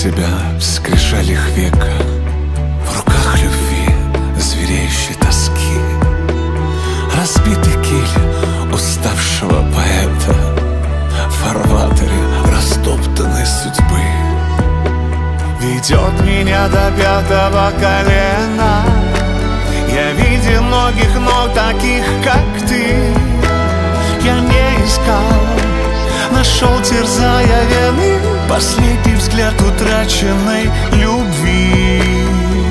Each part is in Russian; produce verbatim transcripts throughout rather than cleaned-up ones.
себя в скрижалях века, в руках любви звереющей тоски, разбитый киль уставшего поэта в фарватере растоптанной судьбы. Ведет меня до пятого колена. Я видел многих, но таких, как ты, я не искал. Нашел, терзая вены, последний взгляд утраченной любви.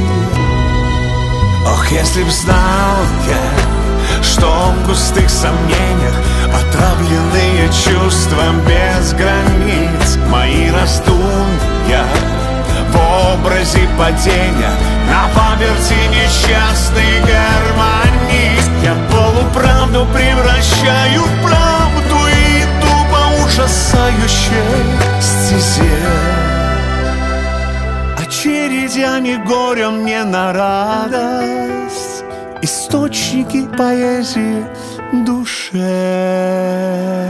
Ох, если б знал я, что в густых сомнениях отравленные чувства без границ мои раздумья в образе падения на паперти несчастный гармонист. Я полуправду превращаю в правду и иду по ужасающей стезе, очередями горя мне на радость, источники поэзии в душе.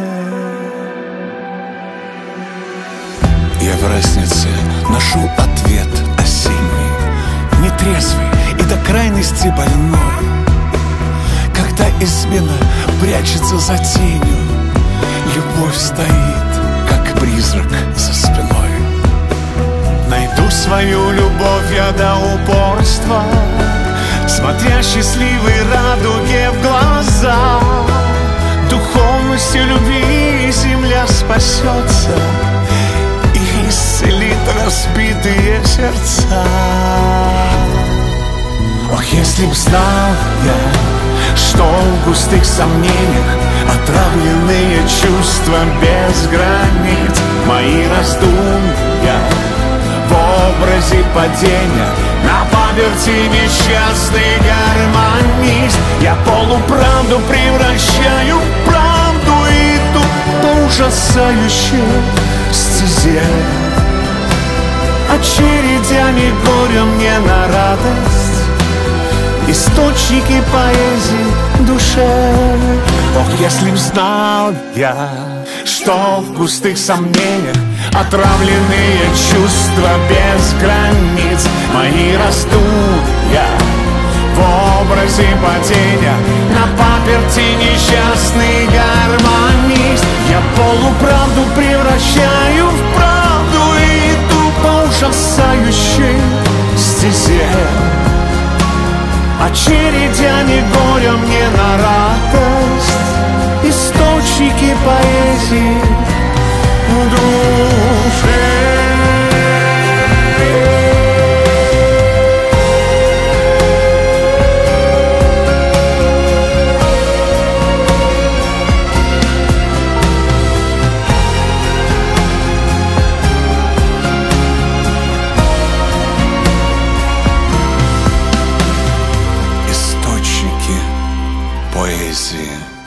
Я в разнице ношу ответ осенний, нетрезвый и до крайности больной, когда измена прячется за тенью, любовь стоит, как призрак за спиной. Найду свою любовь я до упорства, смотря счастливой радуге в глаза. Духовностью любви земля спасется и исцелит разбитые сердца. Ох, если б знал я, что в густых сомнениях отравленные чувства без границ мои раздумья в образе падения на паперти несчастный гармонист. Я полуправду превращаю в правду и иду по ужасающей стезе, очередями горя мне на радость, источники поэзии в душе. Ох, если б знал я, что в густых сомнениях отравленные чувства без границ мои раздумья в образе падения на паперти несчастный гармонист. Я полуправду превращаю в правду и иду по ужасающей стезе, очередями горя мне на радость, источники поэзии в душе. Поэзии.